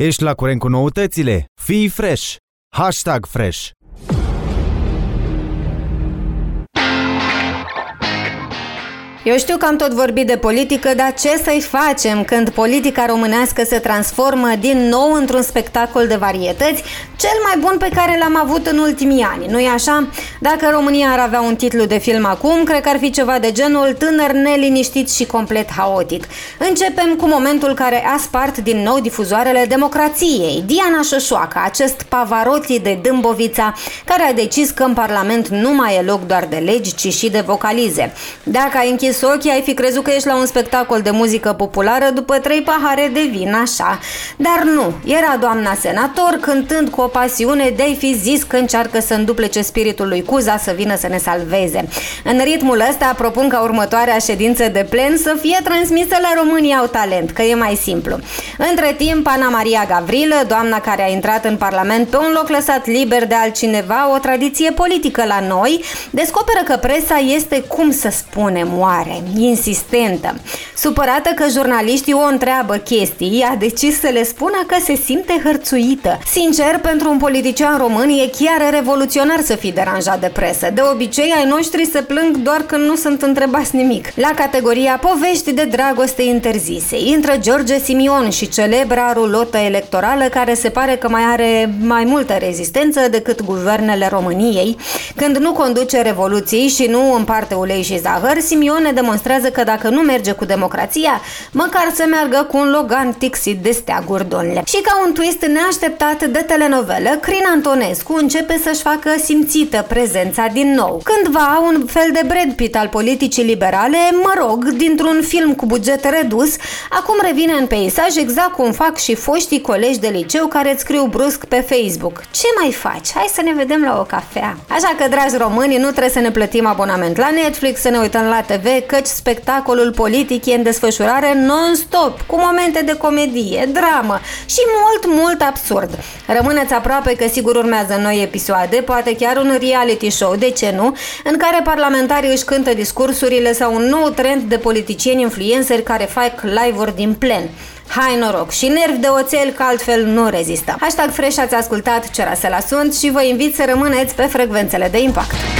Ești la curent cu noutățile? Fii fresh! #fresh. Eu știu că am tot vorbit de politică, dar ce să-i facem când politica românească se transformă din nou într-un spectacol de varietăți, cel mai bun pe care l-am avut în ultimii ani, nu-i așa? Dacă România ar avea un titlu de film acum, cred că ar fi ceva de genul Tânăr neliniștit și complet haotic. Începem cu momentul care a spart din nou difuzoarele democrației. Diana Șoșoacă, acest Pavarotti de Dâmbovița, care a decis că în Parlament nu mai e loc doar de legi, ci și de vocalize. Dacă ai închis ochii, ai fi crezut că ești la un spectacol de muzică populară după 3 pahare de vin, așa. Dar nu, era doamna senator cântând cu o pasiune de-ai fi zis că încearcă să înduplece spiritul lui Cuza să vină să ne salveze. În ritmul ăsta propun ca următoarea ședință de plen să fie transmisă la România Au Talent, că e mai simplu. Între timp, Ana Maria Gavrilă, doamna care a intrat în Parlament pe un loc lăsat liber de altcineva, o tradiție politică la noi, descoperă că presa este, cum să spunem, oare insistentă. Supărată că jurnaliștii o întreabă chestii, a decis să le spună că se simte hărțuită. Sincer, pentru un politician român e chiar revoluționar să fii deranjat de presă. De obicei, ai noștri se plâng doar când nu sunt întrebați nimic. La categoria povești de dragoste interzise intră George Simion și celebra rulotă electorală care se pare că mai are mai multă rezistență decât guvernele României. Când nu conduce revoluții și nu împarte ulei și zahăr, Simion ne demonstrează că dacă nu merge cu democrația, măcar să meargă cu un Logan tixit de steaguri, domnule. Și ca un twist neașteptat de telenovelă, Crin Antonescu începe să-și facă simțită prezența din nou. Cândva un fel de Brad Pitt al politicii liberale, mă rog, dintr-un film cu buget redus, acum revine în peisaj exact cum fac și foștii colegi de liceu care îți scriu brusc pe Facebook: ce mai faci? Hai să ne vedem la o cafea. Așa că, dragi români, nu trebuie să ne plătim abonament la Netflix, să ne uităm la TV, căci spectacolul politic e în desfășurare non-stop, cu momente de comedie, dramă și mult absurd. Rămâneți aproape că sigur urmează noi episoade, poate chiar un reality show, de ce nu, în care parlamentarii își cântă discursurile sau un nou trend de politicieni influenceri care fac live-uri din plen. Hai noroc și nervi de oțel, că altfel nu rezistăm. #fresh, ați ascultat Ce Rasela sunt și vă invit să rămâneți pe frecvențele de impact.